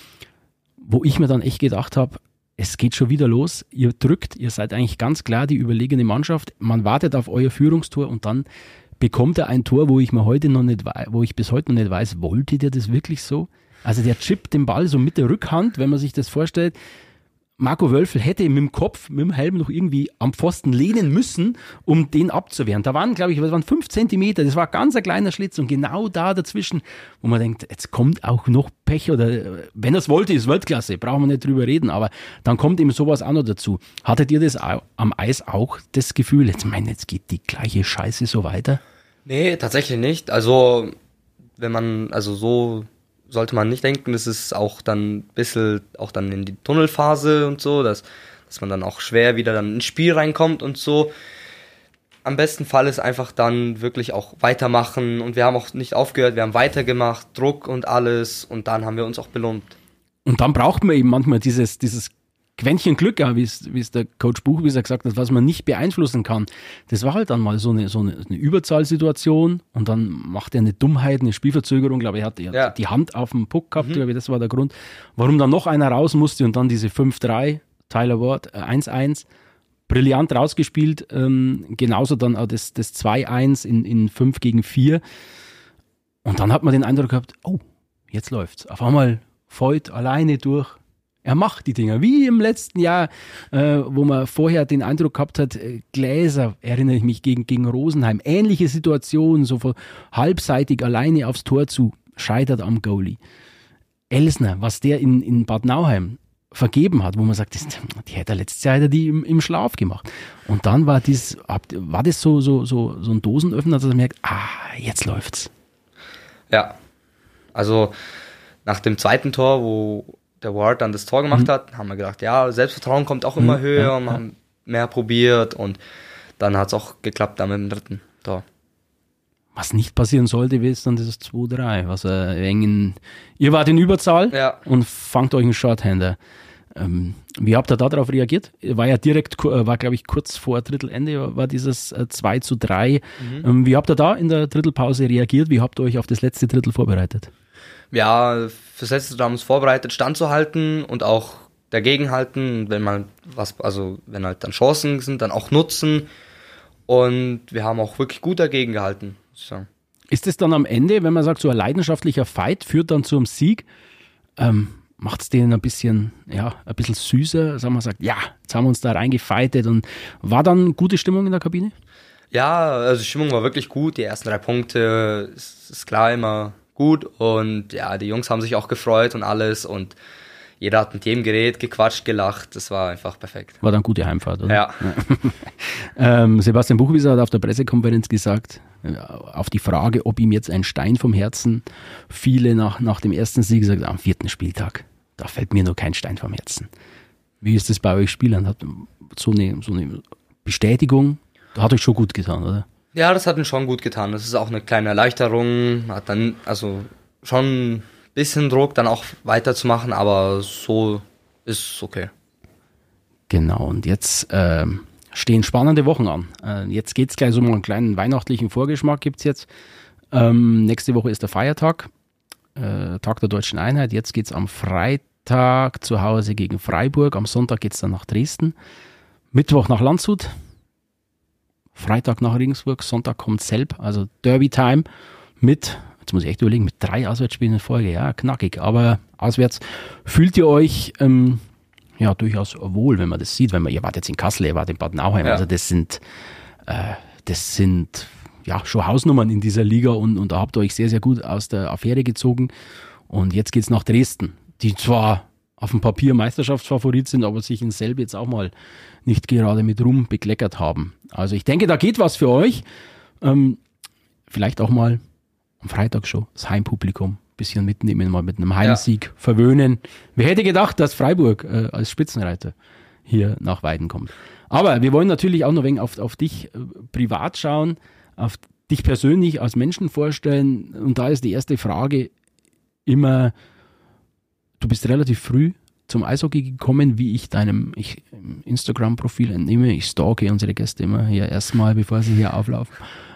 wo ich mir dann echt gedacht habe, es geht schon wieder los, ihr drückt, ihr seid eigentlich ganz klar die überlegene Mannschaft, man wartet auf euer Führungstor und dann bekommt er ein Tor, wo ich bis heute noch nicht weiß, wolltet ihr das wirklich so? Also der chippt den Ball so mit der Rückhand, wenn man sich das vorstellt. Marco Wölfel hätte mit dem Kopf, mit dem Helm noch irgendwie am Pfosten lehnen müssen, um den abzuwehren. Da waren, glaube ich, 5 Zentimeter, das war ganz ein kleiner Schlitz und genau da dazwischen, wo man denkt, jetzt kommt auch noch Pech oder wenn er es wollte, ist Weltklasse, brauchen wir nicht drüber reden, aber dann kommt eben sowas auch noch dazu. Hattet ihr das am Eis auch das Gefühl, jetzt geht die gleiche Scheiße so weiter? Nee, tatsächlich nicht. Also, so sollte man nicht denken, das ist auch dann ein bisschen auch dann in die Tunnelphase und so, dass man dann auch schwer wieder dann ins Spiel reinkommt und so. Am besten Fall ist einfach dann wirklich auch weitermachen und wir haben auch nicht aufgehört, wir haben weitergemacht, Druck und alles und dann haben wir uns auch belohnt. Und dann braucht man eben manchmal dieses Quäntchen Glück, ja, wie es der Coach Buchwieser gesagt hat, was man nicht beeinflussen kann. Das war halt dann mal so eine Überzahlsituation und dann macht er eine Dummheit, eine Spielverzögerung, glaube ich, er hat die Hand auf dem Puck gehabt, glaube ich, das war der Grund, warum dann noch einer raus musste und dann diese 5:3, Tyler Ward, 1:1, brillant rausgespielt, genauso dann auch das 2:1 in 5 gegen 4 und dann hat man den Eindruck gehabt, oh, jetzt läuft's. Auf einmal Voigt alleine durch. Er macht die Dinger, wie im letzten Jahr, wo man vorher den Eindruck gehabt hat, Gläser, erinnere ich mich, gegen Rosenheim, ähnliche Situation, so halbseitig alleine aufs Tor zu, scheitert am Goalie. Elsner, was der in Bad Nauheim vergeben hat, wo man sagt, die hätte er letztes Jahr die im Schlaf gemacht. Und dann war das so ein Dosenöffner, dass er merkt, jetzt läuft's. Ja, also nach dem zweiten Tor, wo der Ward dann das Tor gemacht hat, haben wir gedacht, ja, Selbstvertrauen kommt auch immer höher, wir haben mehr probiert und dann hat es auch geklappt dann mit dem dritten Tor. Was nicht passieren sollte, wäre dann dieses 2:3. Ihr wart in Überzahl und fangt euch einen Shorthander. Wie habt ihr darauf reagiert? War glaube ich kurz vor Drittelende, war dieses 2:3. Wie habt ihr da in der Drittelpause reagiert? Wie habt ihr euch auf das letzte Drittel vorbereitet? Ja, fürs letzte Drittel haben wir uns vorbereitet, standzuhalten und auch dagegenhalten, wenn halt dann Chancen sind, dann auch nutzen. Und wir haben auch wirklich gut dagegen gehalten, muss ich sagen. Ist es dann am Ende, wenn man sagt, so ein leidenschaftlicher Fight führt dann zum Sieg, macht es denen ein bisschen süßer, sagen wir, sagt, ja, jetzt haben wir uns da reingefightet und war dann gute Stimmung in der Kabine? Ja, also die Stimmung war wirklich gut, die ersten 3 Punkte ist klar immer gut und ja, die Jungs haben sich auch gefreut und alles und jeder hat mit jedem geredet, gequatscht, gelacht, das war einfach perfekt. War dann gute Heimfahrt, oder? Ja. Sebastian Buchwieser hat auf der Pressekonferenz gesagt, auf die Frage, ob ihm jetzt ein Stein vom Herzen fiele nach dem ersten Sieg, gesagt, am 4. Spieltag, da fällt mir nur kein Stein vom Herzen. Wie ist das bei euch Spielern? Hat so eine Bestätigung, hat euch schon gut getan, oder? Ja, das hat mir schon gut getan. Das ist auch eine kleine Erleichterung. Hat dann also schon ein bisschen Druck, dann auch weiterzumachen, aber so ist es okay. Genau, und jetzt stehen spannende Wochen an. Jetzt geht es gleich so mal einen kleinen weihnachtlichen Vorgeschmack gibt es jetzt. Nächste Woche ist der Feiertag, Tag der Deutschen Einheit. Jetzt geht es am Freitag zu Hause gegen Freiburg. Am Sonntag geht es dann nach Dresden. Mittwoch nach Landshut. Freitag nach Regensburg, Sonntag kommt Selb, also Derby-Time jetzt muss ich echt überlegen, mit 3 Auswärtsspielen in Folge, ja, knackig, aber auswärts fühlt ihr euch ja durchaus wohl, wenn man das sieht. Ihr wart jetzt in Kassel, ihr wart in Bad Nauheim, also das sind ja schon Hausnummern in dieser Liga und da habt ihr euch sehr, sehr gut aus der Affäre gezogen. Und jetzt geht's nach Dresden, die zwar auf dem Papier Meisterschaftsfavorit sind, aber sich in Selb jetzt auch mal nicht gerade mit Ruhm bekleckert haben. Also ich denke, da geht was für euch. Vielleicht auch mal am Freitag schon das Heimpublikum ein bisschen mitnehmen, mal mit einem Heimsieg verwöhnen. Wer hätte gedacht, dass Freiburg als Spitzenreiter hier nach Weiden kommt. Aber wir wollen natürlich auch noch ein wenig auf dich privat schauen, auf dich persönlich als Menschen vorstellen. Und da ist die erste Frage immer, du bist relativ früh zum Eishockey gekommen, wie ich deinem Instagram-Profil entnehme. Ich stalke unsere Gäste immer hier erstmal, bevor sie hier auflaufen.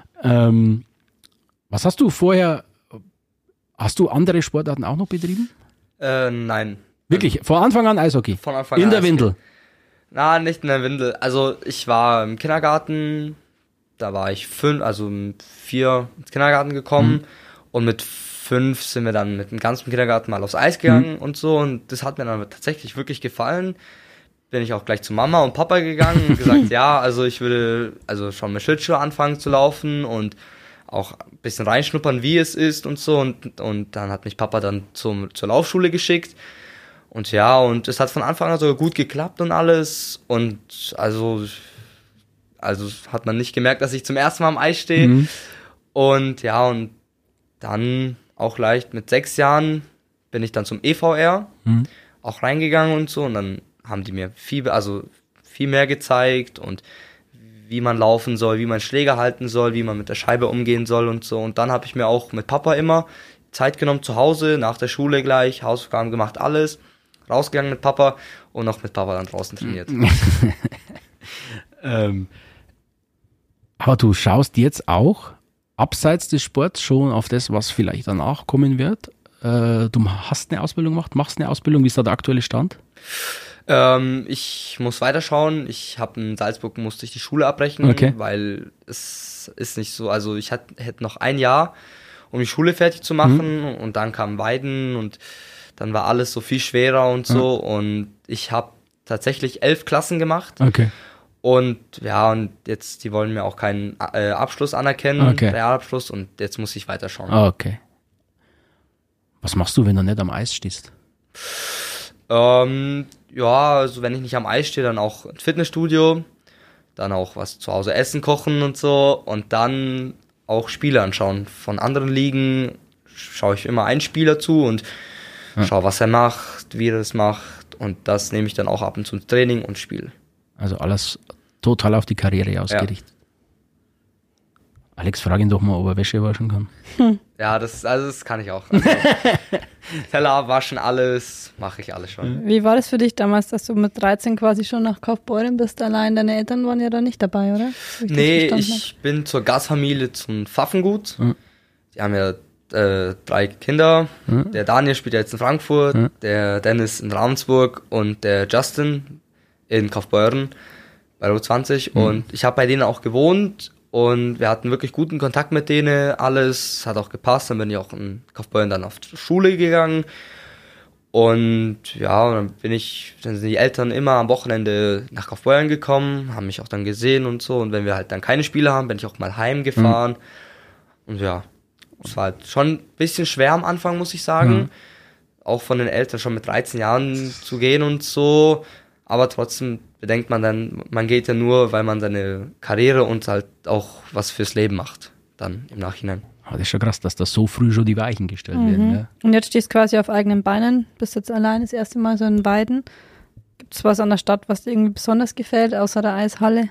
Was hast du vorher, hast du andere Sportarten auch noch betrieben? Nein. Wirklich? Von Anfang an Eishockey? Von Anfang an. In der Windel? Na, nicht in der Windel. Also ich war im Kindergarten, da war ich 4 ins Kindergarten gekommen und mit 5 sind wir dann mit dem ganzen Kindergarten mal aufs Eis gegangen und so und das hat mir dann tatsächlich wirklich gefallen. Bin ich auch gleich zu Mama und Papa gegangen und gesagt, ja, also ich würde also schon mit Schlittschuh anfangen zu laufen und auch ein bisschen reinschnuppern, wie es ist und so und dann hat mich Papa dann zur Laufschule geschickt und ja, und es hat von Anfang an sogar gut geklappt und alles und also hat man nicht gemerkt, dass ich zum ersten Mal am Eis stehe und ja, und dann auch leicht mit 6 Jahren bin ich dann zum EVR auch reingegangen und so und dann haben die mir viel mehr gezeigt und wie man laufen soll, wie man Schläger halten soll, wie man mit der Scheibe umgehen soll und so. Und dann habe ich mir auch mit Papa immer Zeit genommen zu Hause, nach der Schule gleich, Hausaufgaben gemacht, alles, rausgegangen mit Papa und auch mit Papa dann draußen trainiert. Aber du schaust jetzt auch abseits des Sports schon auf das, was vielleicht danach kommen wird. Du hast eine Ausbildung gemacht, machst eine Ausbildung, wie ist da der aktuelle Stand? Ich muss weiterschauen. Ich habe in Salzburg musste ich die Schule abbrechen, weil es ist nicht so, also ich hätte noch ein Jahr, um die Schule fertig zu machen und dann kam Weiden und dann war alles so viel schwerer und so und ich habe tatsächlich 11 Klassen gemacht. Und ja, und jetzt, die wollen mir auch keinen Abschluss anerkennen, Realabschluss und jetzt muss ich weiterschauen. Okay. Was machst du, wenn du nicht am Eis stehst? Ja, also wenn ich nicht am Eis stehe, dann auch ins Fitnessstudio, dann auch was zu Hause essen, kochen und so und dann auch Spiele anschauen. Von anderen Ligen schaue ich immer einen Spieler zu und schaue, was er macht, wie er es macht und das nehme ich dann auch ab und zu ins Training und spiele. Also alles total auf die Karriere ausgerichtet. Ja. Alex, frag ihn doch mal, ob er Wäsche waschen kann. Ja, das kann ich auch. Also, Teller waschen, alles, mache ich alles schon. Wie war das für dich damals, dass du mit 13 quasi schon nach Kaufbeuren bist allein? Deine Eltern waren ja da nicht dabei, oder? Nee, ich bin zur Gastfamilie zum Pfaffengut. Die haben ja 3 Kinder. Der Daniel spielt ja jetzt in Frankfurt, der Dennis in Ravensburg und der Justin in Kaufbeuren bei U20. Und ich habe bei denen auch gewohnt. Und wir hatten wirklich guten Kontakt mit denen, alles hat auch gepasst. Dann bin ich auch in Kaufbeuren dann auf die Schule gegangen. Und ja, dann sind die Eltern immer am Wochenende nach Kaufbeuren gekommen, haben mich auch dann gesehen und so. Und wenn wir halt dann keine Spiele haben, bin ich auch mal heimgefahren. Und ja, es war halt schon ein bisschen schwer am Anfang, muss ich sagen. Auch von den Eltern schon mit 13 Jahren zu gehen und so. Aber trotzdem bedenkt man dann, man geht ja nur, weil man seine Karriere und halt auch was fürs Leben macht, dann im Nachhinein. Das ist schon krass, dass da so früh schon die Weichen gestellt werden. Ja? Und jetzt stehst du quasi auf eigenen Beinen, bist jetzt allein das erste Mal so in Weiden. Gibt es was an der Stadt, was dir irgendwie besonders gefällt, außer der Eishalle?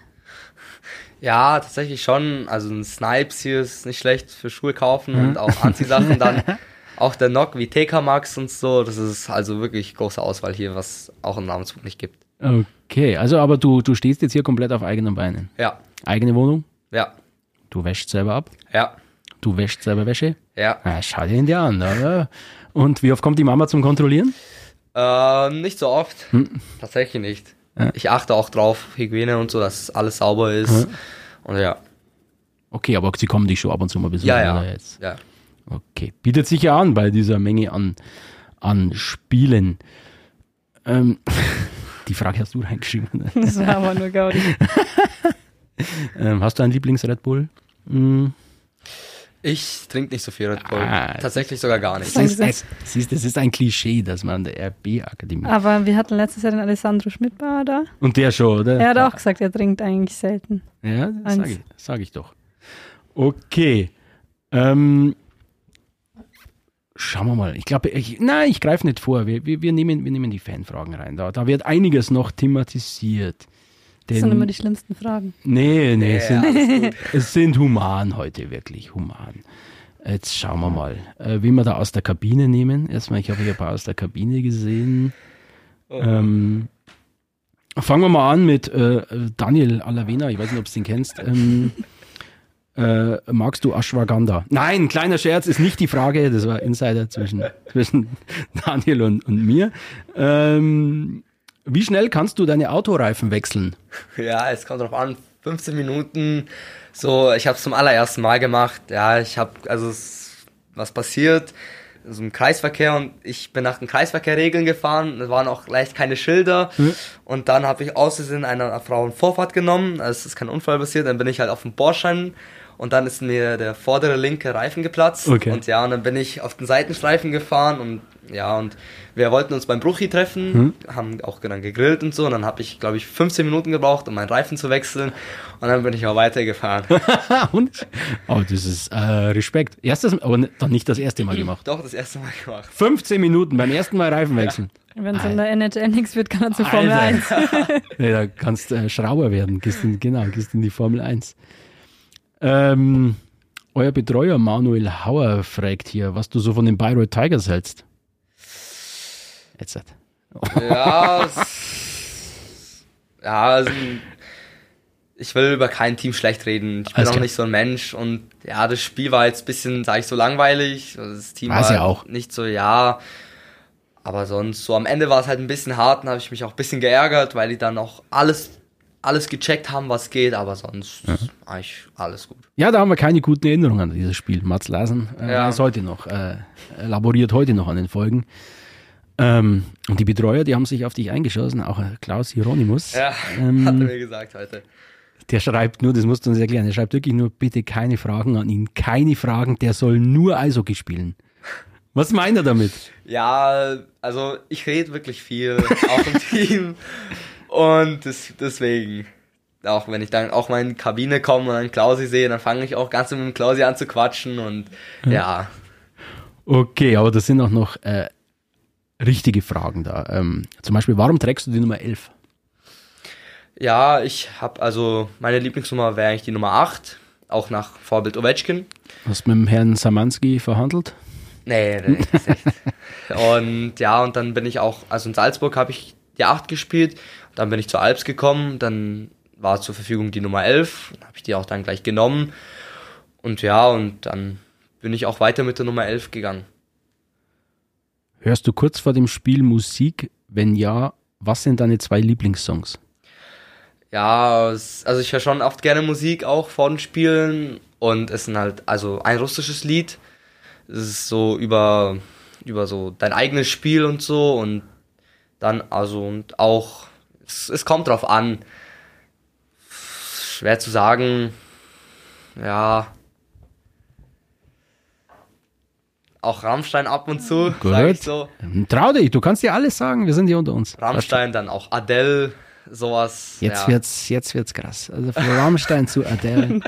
Ja, tatsächlich schon. Also ein Snipes hier ist nicht schlecht für Schuhe kaufen und auch Anziehsachen. Dann auch der Nock wie TK Maxx und so. Das ist also wirklich große Auswahl hier, was auch in Ravensburg nicht gibt. Okay, also aber du stehst jetzt hier komplett auf eigenen Beinen. Ja. Eigene Wohnung? Ja. Du wäschst selber ab? Ja. Du wäschst selber Wäsche? Ja. Schau dir ihn dir an, oder? Und wie oft kommt die Mama zum Kontrollieren? Nicht so oft. Tatsächlich nicht. Ja. Ich achte auch drauf, Hygiene und so, dass alles sauber ist. Und ja. Okay, aber sie kommen dich schon ab und zu mal besuchen, ja. Oder jetzt? Ja. Okay, bietet sich ja an bei dieser Menge an Spielen. Die Frage hast du reingeschrieben. Das war aber nur Gaudi. Hast du einen Lieblings-Red Bull? Ich trinke nicht so viel Red Bull. Tatsächlich sogar gar nicht. Das ist ein Klischee, dass man an der RB-Akademie... Aber wir hatten letztes Jahr den Alessandro Schmidbauer da. Und der schon, oder? Er hat auch gesagt, er trinkt eigentlich selten. Ja, das sag ich doch. Okay. Schauen wir mal. Ich glaube, ich greife nicht vor. Wir nehmen die Fanfragen rein. Da wird einiges noch thematisiert. Das sind immer die schlimmsten Fragen. Nee, es sind human heute, wirklich human. Jetzt schauen wir mal, wie wir da aus der Kabine nehmen. Erstmal, ich habe hier ein paar aus der Kabine gesehen. Fangen wir mal an mit Daniel Alavena. Ich weiß nicht, ob du den kennst. Magst du Ashwagandha? Nein, kleiner Scherz, ist nicht die Frage. Das war Insider zwischen Daniel und mir. Wie schnell kannst du deine Autoreifen wechseln? Ja, es kommt drauf an. 15 Minuten. So, ich habe es zum allerersten Mal gemacht. Ja, was passiert? So ein Kreisverkehr und ich bin nach den Kreisverkehrregeln gefahren. Es waren auch leicht keine Schilder. Und dann habe ich aus Versehen einer Frau eine Vorfahrt genommen. Also es ist kein Unfall passiert. Dann bin ich halt auf dem Bordstein und dann ist mir der vordere linke Reifen geplatzt. Okay. Und dann bin ich auf den Seitenstreifen gefahren und wir wollten uns beim Bruchi treffen, haben auch dann gegrillt und so. Und dann habe ich, glaube ich, 15 Minuten gebraucht, um meinen Reifen zu wechseln. Und dann bin ich auch weitergefahren. Und? Oh, das ist Respekt. Aber dann nicht das erste Mal gemacht. Doch, das erste Mal gemacht. 15 Minuten beim ersten Mal Reifen wechseln. Ja. Wenn es in der NHL nichts wird, kann er zur Formel 1. Nee, da kannst Schrauber werden. Gehst in die Formel 1. Euer Betreuer Manuel Hauer fragt hier, was du so von den Bayreuth Tigers hältst. Jetzt. Ja, also ich will über kein Team schlecht reden. Ich bin auch nicht so ein Mensch und ja, das Spiel war jetzt ein bisschen, sage ich so, langweilig. Das Team war ja auch nicht so, aber sonst so am Ende war es halt ein bisschen hart und habe ich mich auch ein bisschen geärgert, weil die dann auch alles gecheckt haben, was geht, aber sonst eigentlich alles gut. Ja, da haben wir keine guten Erinnerungen an dieses Spiel. Mats Larsen ist heute noch, laboriert heute noch an den Folgen. Und die Betreuer, die haben sich auf dich eingeschossen, auch Klaus Hieronymus. Ja, hat er mir gesagt heute. Der schreibt nur, das musst du uns erklären, der schreibt wirklich nur, bitte keine Fragen an ihn, keine Fragen, der soll nur Eishockey spielen. Was meint er damit? Ja, also ich rede wirklich viel, auch im Team. Und deswegen, auch wenn ich dann auch mal in die Kabine komme und dann Klausi sehe, dann fange ich auch ganz mit dem Klausi an zu quatschen und ja. Okay, aber das sind auch noch richtige Fragen da. Zum Beispiel, warum trägst du die Nummer 11? Ja, meine Lieblingsnummer wäre eigentlich die Nummer 8, auch nach Vorbild Ovechkin. Hast du mit dem Herrn Samanski verhandelt? Nee, das ist echt. Und dann bin ich auch, also in Salzburg habe ich die 8 gespielt, dann bin ich zur Alps gekommen, dann war zur Verfügung die Nummer 11, habe ich die auch dann gleich genommen und dann bin ich auch weiter mit der Nummer 11 gegangen. Hörst du kurz vor dem Spiel Musik? Wenn ja, was sind deine 2 Lieblingssongs? Ja, also ich höre schon oft gerne Musik auch vor den Spielen und es sind halt, also ein russisches Lied, es ist so über so dein eigenes Spiel und so und dann, also und auch, es kommt drauf an, schwer zu sagen, ja, auch Rammstein ab und zu, sag ich so. Trau dich, du kannst dir alles sagen, wir sind hier unter uns. Rammstein, dann auch Adele, sowas. Jetzt wird's krass. Also von Rammstein zu Adele.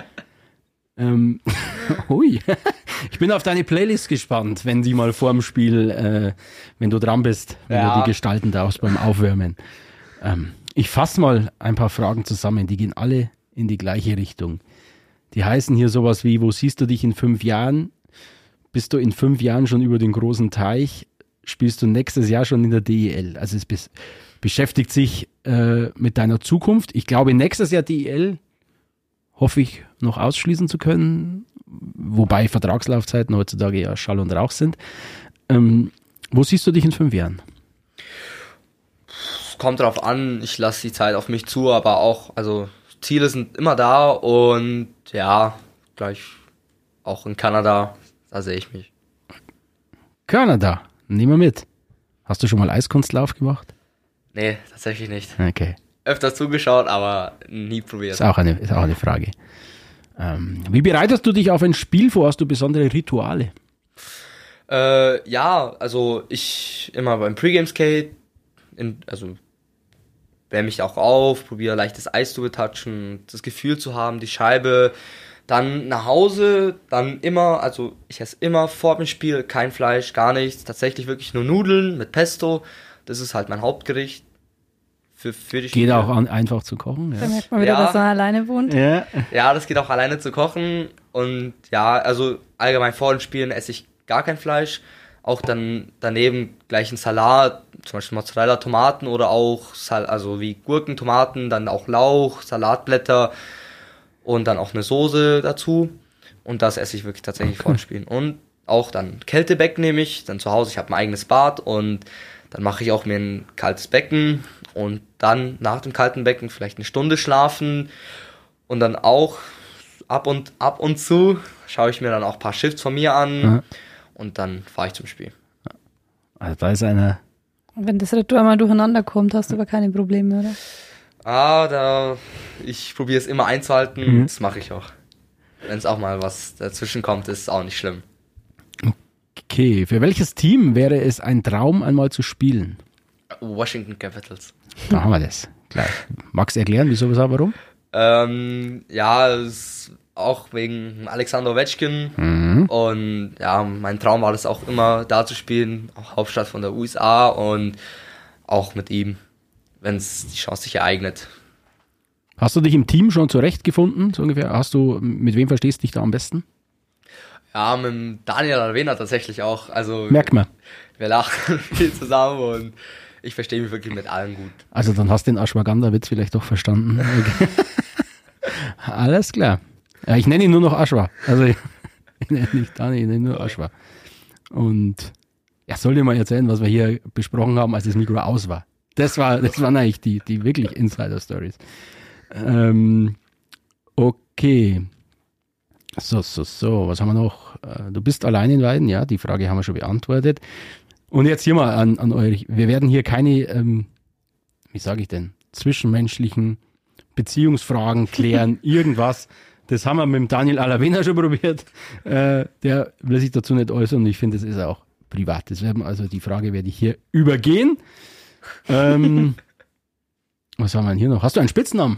Hui. Ich bin auf deine Playlist gespannt, wenn die mal vorm Spiel, wenn du dran bist, wenn du die gestalten darfst beim Aufwärmen. Ich fasse mal ein paar Fragen zusammen, die gehen alle in die gleiche Richtung. Die heißen hier sowas wie, wo siehst du dich in 5 Jahren? Bist du in 5 Jahren schon über den großen Teich? Spielst du nächstes Jahr schon in der DEL? Also es beschäftigt sich mit deiner Zukunft. Ich glaube, nächstes Jahr DEL hoffe ich noch ausschließen zu können, wobei Vertragslaufzeiten heutzutage ja Schall und Rauch sind. Wo siehst du dich in 5 Jahren? Es kommt drauf an, ich lasse die Zeit auf mich zu, aber auch, also Ziele sind immer da und ja, gleich auch in Kanada, da sehe ich mich. Kanada, nehmen wir mit. Hast du schon mal Eiskunstlauf gemacht? Nee, tatsächlich nicht. Okay. Öfters zugeschaut, aber nie probiert. Ist auch eine Frage. Wie bereitest du dich auf ein Spiel vor? Hast du besondere Rituale? Ja, also ich immer beim Pre-Game-Skate, wärme mich auch auf, probiere leichtes Eis zu betatschen, das Gefühl zu haben, die Scheibe, dann nach Hause, dann immer, also ich esse immer vor dem Spiel kein Fleisch, gar nichts, tatsächlich wirklich nur Nudeln mit Pesto, das ist halt mein Hauptgericht für die Spiele. Geht auch einfach zu kochen. Ja. Da merkt man wieder, dass er alleine wohnt. Ja, das geht auch alleine zu kochen und ja, also allgemein vor den Spielen esse ich gar kein Fleisch, auch dann daneben gleich ein Salat, zum Beispiel Mozzarella, Tomaten oder auch also wie Gurken, Tomaten, dann auch Lauch, Salatblätter und dann auch eine Soße dazu und das esse ich wirklich tatsächlich vor den Spielen und auch dann Kältebecken nehme ich, dann zu Hause, ich habe ein eigenes Bad und dann mache ich auch mir ein kaltes Becken und dann nach dem kalten Becken vielleicht eine Stunde schlafen und dann auch ab und zu schaue ich mir dann auch ein paar Shifts von mir an und dann fahre ich zum Spiel. Also da ist eine... Wenn das Retour mal durcheinander kommt, hast du aber keine Probleme, oder? Ich probiere es immer einzuhalten, das mache ich auch. Wenn es auch mal was dazwischen kommt, ist es auch nicht schlimm. Okay, für welches Team wäre es ein Traum, einmal zu spielen? Washington Capitals. Da haben wir das. Gleich. Magst du erklären, wieso, weshalb, warum? Ja, es ist auch wegen Alexander Ovechkin und ja, mein Traum war das auch immer, da zu spielen, auch Hauptstadt von der USA und auch mit ihm, wenn es die Chance sich ereignet. Hast du dich im Team schon zurechtgefunden, so ungefähr? Mit wem verstehst du dich da am besten? Ja, mit dem Daniel Alvena tatsächlich auch. Also merkt man. Wir lachen viel zusammen und ich verstehe mich wirklich mit allen gut. Also dann hast du den Ashwagandha-Witz vielleicht doch verstanden. Okay. Alles klar. Ja, ich nenne ihn nur noch Ashwa. Also ich nenne nicht Daniel, ich nenne nur Ashwa. Und ja, soll dir mal erzählen, was wir hier besprochen haben, als das Mikro aus war. Das waren eigentlich die wirklich Insider-Stories. Okay. So, was haben wir noch? Du bist allein in Weiden, ja, die Frage haben wir schon beantwortet. Und jetzt hier mal an euch, wir werden hier keine, wie sage ich denn, zwischenmenschlichen Beziehungsfragen klären, irgendwas. Das haben wir mit dem Daniel Alavena schon probiert. Der will sich dazu nicht äußern und ich finde, das ist auch privat. Also die Frage werde ich hier übergehen. Was haben wir denn hier noch? Hast du einen Spitznamen?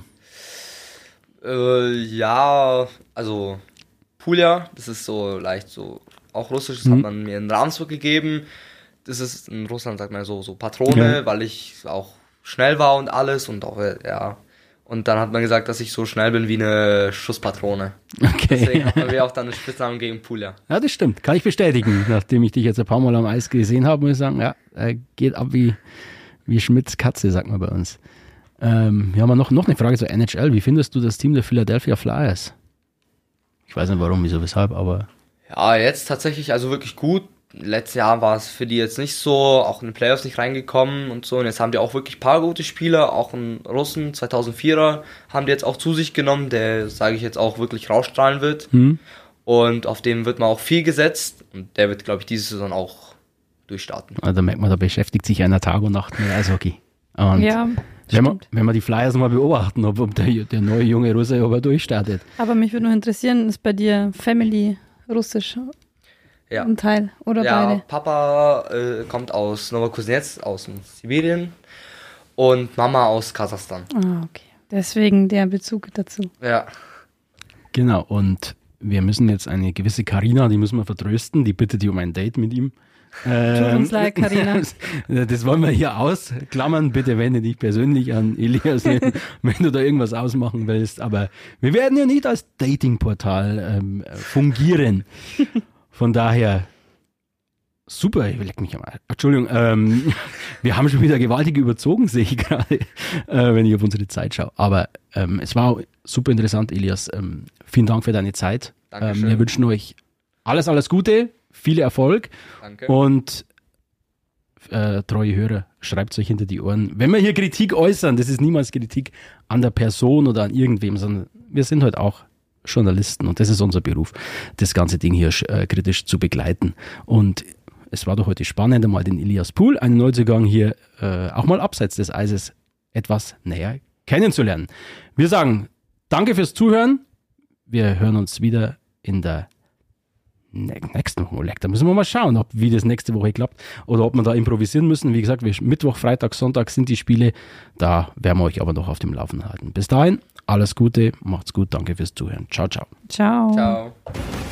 Ja, also Pulja, das ist so leicht so, auch russisch, das hat man mir in Ravensburg gegeben. Das ist in Russland, sagt man so Patrone, weil ich auch schnell war und alles und auch, ja. Und dann hat man gesagt, dass ich so schnell bin wie eine Schusspatrone. Okay. Deswegen hat man mir auch dann einen Spitznamen gegen Pulja. Ja, das stimmt. Kann ich bestätigen. Nachdem ich dich jetzt ein paar Mal am Eis gesehen habe, muss ich sagen, ja, geht ab wie Schmidts Katze, sagt man bei uns. Wir haben noch eine Frage zur NHL. Wie findest du das Team der Philadelphia Flyers? Ich weiß nicht warum, wieso, weshalb, aber... Ja, jetzt tatsächlich also wirklich gut. Letztes Jahr war es für die jetzt nicht so, auch in den Playoffs nicht reingekommen und so. Und jetzt haben die auch wirklich ein paar gute Spieler, auch einen Russen, 2004er, haben die jetzt auch zu sich genommen, der, sage ich jetzt, auch wirklich rausstrahlen wird. Und auf dem wird man auch viel gesetzt. Und der wird, glaube ich, diese Saison auch durchstarten. Also da merkt man, da beschäftigt sich einer Tag und Nacht mit Eishockey. Und ja, wenn wir die Flyers mal beobachten, ob der neue junge Russe aber durchstartet. Aber mich würde noch interessieren, ist bei dir Family russisch? Ja. Ein Teil oder beide? Papa kommt aus Novokuznetsk, aus Sibirien und Mama aus Kasachstan. Ah, okay. Deswegen der Bezug dazu. Ja. Genau, und wir müssen jetzt eine gewisse Carina, die müssen wir vertrösten, die bittet die um ein Date mit ihm. Tut uns leid, Carina. Das wollen wir hier ausklammern. Bitte wende dich persönlich an Elias, wenn du da irgendwas ausmachen willst. Aber wir werden ja nicht als Datingportal fungieren. Von daher, super, ich leck mich am Arsch. Entschuldigung, wir haben schon wieder gewaltig überzogen, sehe ich gerade, wenn ich auf unsere Zeit schaue. Aber es war super interessant, Elias. Vielen Dank für deine Zeit. Dankeschön. Wir wünschen euch alles Gute, viel Erfolg. Danke. Und treue Hörer, schreibt es euch hinter die Ohren. Wenn wir hier Kritik äußern, das ist niemals Kritik an der Person oder an irgendwem, sondern wir sind halt auch Journalisten und das ist unser Beruf, das ganze Ding hier kritisch zu begleiten. Und es war doch heute spannend, mal den Elias Pool, einen Neuzugang hier auch mal abseits des Eises etwas näher kennenzulernen. Wir sagen danke fürs Zuhören. Wir hören uns wieder in der nächsten Woche. Da müssen wir mal schauen, wie das nächste Woche klappt oder ob wir da improvisieren müssen. Wie gesagt, Mittwoch, Freitag, Sonntag sind die Spiele. Da werden wir euch aber noch auf dem Laufenden halten. Bis dahin, alles Gute, macht's gut, danke fürs Zuhören. Ciao, ciao. Ciao. Ciao.